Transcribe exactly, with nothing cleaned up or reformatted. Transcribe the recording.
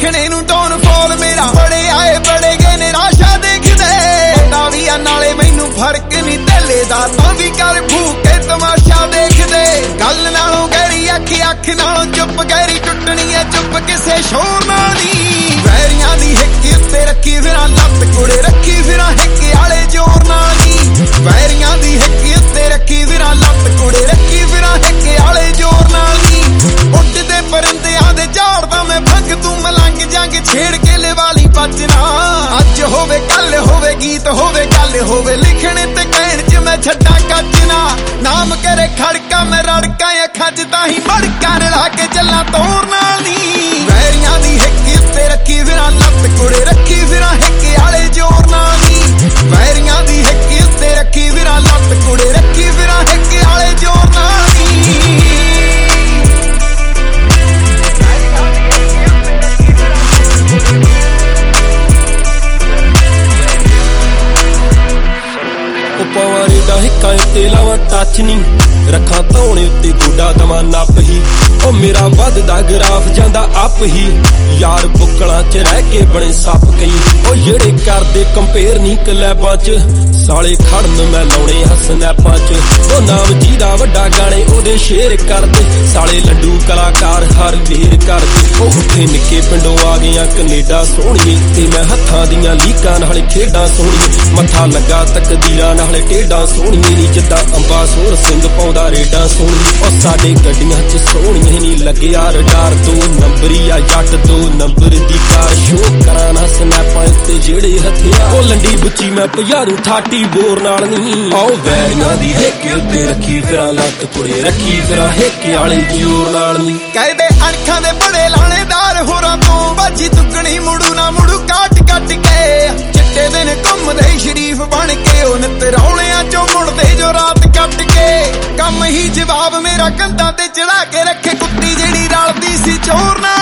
देखने नू don fall मेरा बड़े आए बड़े गए निराशा देखदे पता भी आ नाले मैनू फर्क नहीं तेले दा तां भी कर भूखे तमाशा देखदे गल नालों गहरी अख अख नालों चुप गहरी टुटनी है चुप किसे शोर नाल नी वैरियां दी हिक उत्ते रखी फिरां लत्त कुड़े रखी फिरां हिक आले जोर नाल नी वैरियां दी हिक उत्ते रखी फिरां लत्त कुड़े रखी फिरां हिक आले जोर नाल नी उड़दे परिंदियां दे झाड़दा मैं भंग तू मलंग जंग छेड़ के लेवाली बचना अज होवे कल होवे गीत होवे गल होवे लिखने ते कहण च मैं छड्डा कचना नाम करे खड़का मैं रड़का अखां च ताही मड़का रला के चला तोर नाल नी वैरियां दी हिक उत्ते रखी फिरां लत्त कुड़े रखी फिरां हिक आले जोर नाल नी वैरियां दी हिक उत्ते रखी फिरां लत्त कुड़े रखी फिरां हिक आले जोर नाल नी पवारे दा हिक्का उत्ते लावां टच नी रखा धौने उत्ते गोडा दवा नप ही ओ मेरा वधदा ग्राफ जांदा अप ही यार बुक्कलां च रह के बने सप कई ओ जेड़े करदे कंपेयर नी कलैबां च साले खड़न मैं लाउणे हसनैपां च ओ नाम जीदा वड्डा गाने ओदे शेर करदे साले लड्डू कलाकार हर वेर करदे ओ उत्थे निक्के पिंडों आ गईयां कनेडा सोहणीए ते मैं हत्थां दियां लीकां नाल खेडां सोहणीए मत्था लगा तकदीरां नाल टेढ़ा सोहणीए नी जिद्दां अंबा सोर सिंह पाउंदा रेडां सोहणीए ओ साडे गड्डियां च सोहणीए नी लग्गिया रडार दो नंबरी आ जट दो नंबर दी कार शो कराना स्नैपां उत्ते जेड़े हथियार ओ लंडी बुच्ची मैं पजारू ठाटी बोर नाल नी आओ वैरियां दी हिक उत्ते रखी फिरां लत्त कुड़े रखी फिरां हिक आले जोर नाल नी कहदे अणखां दे बड़े लाणेदार होरां तों बाजी तुकणी मुड़ू ना मुड़ू काट कट के चिट्टे दिन घुमदे शरीफ बन के ओ नित रौलियां चों मुड़दे जो रात कट के कम ही जवाब मेरा कंधा ते चढ़ा के रखे कुत्ती जेड़ी रलदी सी चोर ना